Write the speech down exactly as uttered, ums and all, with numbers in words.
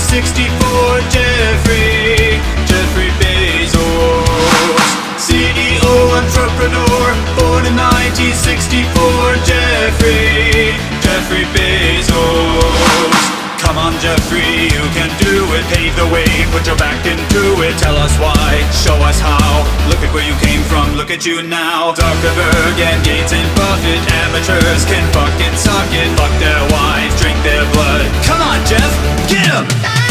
sixty-four, Jeffrey, Jeffrey Bezos. C E O, entrepreneur, born in nineteen sixty-four, Jeffrey, Jeffrey Bezos. Come on, Jeffrey, you can do it. Pave the way, put your back into it. Tell us why, show us how. Look at where you came from, look at you now. Zuckerberg and Gates and Buffett, amateurs can fucking suck it. Fuck their wives, drink their blood. Come on, Jeff, get 'em!